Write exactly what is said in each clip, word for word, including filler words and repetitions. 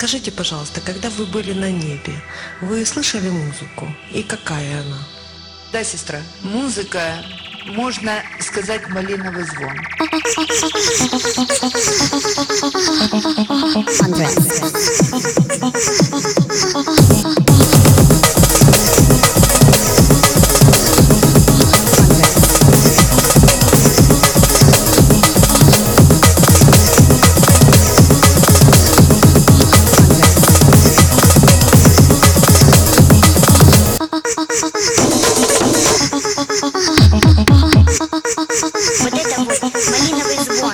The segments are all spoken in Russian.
Скажите, пожалуйста, когда вы были на небе, вы слышали музыку? И какая она? Да, сестра, музыка, можно сказать, малиновый звон. Вот это вот малиновый звон.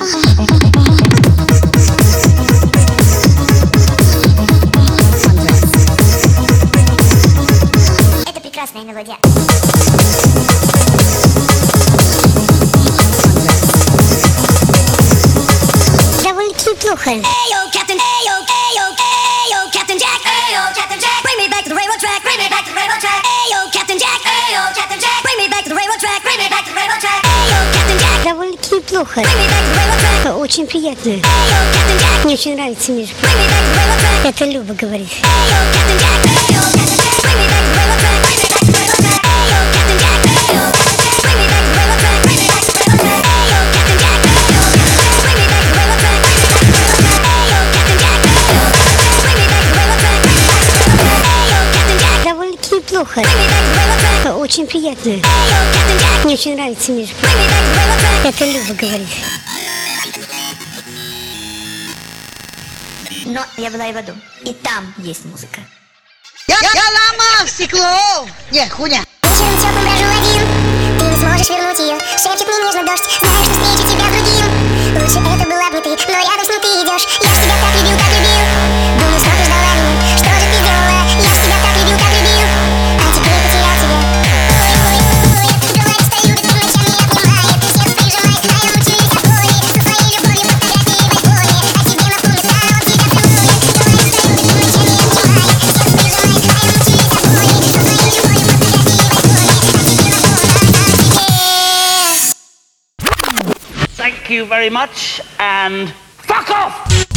Это прекрасная мелодия. Довольно-таки неплохо. Эйо, Captain, эйо, эйо, эйо, Captain Jack, эйо, Captain Jack, bring me back to the railroad track, bring me back to the railroad track. Эйо, Captain Jack, эйо, Captain Jack, bring me back to the railroad track, bring me back to the railroad track. Эйо, Captain Jack. Довольно-таки неплохо. Очень приятно. Мне очень нравится, Миша. Это Люба говорит. Довольно-таки неплохо. Очень приятно. Мне очень нравится, Миша. Это Люба говорит. Но я была и в аду, и там есть музыка. Я, я ломал стекло! Не, хуйня! Вечером теплым брожу один, ты не сможешь вернуть ее. Шепчет мне нежно дождь, знаешь, что встречу тебя с другим. Лучше это была бы ты, но рядом с ним ты идешь. Я ж тебя так любил, так любил. Думаю, что ты ждала меня, что же ты сделала? Я ж тебя так любил, так любил. А теперь потерял тебя. Ой, ой, ой, бывает, что любит, и ночами обнимает, и сердце прижимает, а я мучаюсь от боли. Со своей любовью фотографии в альбоме, а тебе напомню, да, он тебя целует. Бывает, что любит, и ночами обнимает, сердце прижимает, а я мучаюсь от боли. Со своей любовью фотографии в альбоме, а тебе напомню, да, Thank you very much, and fuck off!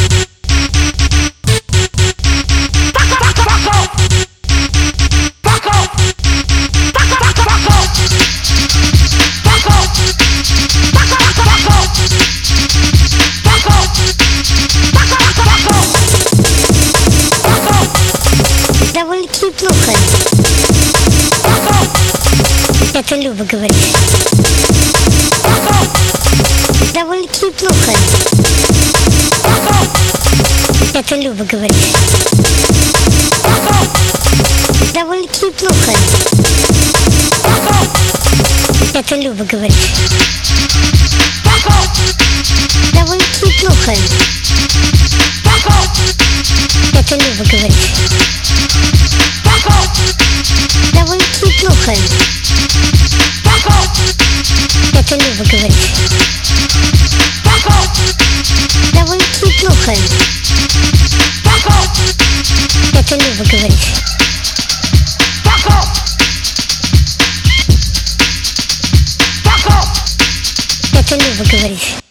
Fuck off! Fuck off! Fuck off! Fuck off! Fuck off! Fuck off! Fuck off! Fuck off! Fuck off! Fuck off! Fuck off! Fuck off! довольно-таки неплохо. Fuck off! Это Люба говорит. Fuck off! Довольно-таки неплохо. Fuck off! Это Люба говорит. Fuck off! Довольно-таки неплохо. Fuck off! Это Люба говорит. Fuck off! Довольно-таки неплохо. Fuck off! Это Люба говорит. Fuck off! Довольно-таки неплохо. Fuck off! Это Люба говорит. Fuck off! Довольно-таки неплохо. Fuck off! Это Люба говорит. Fuck off! Fuck off! Это Люба говорит.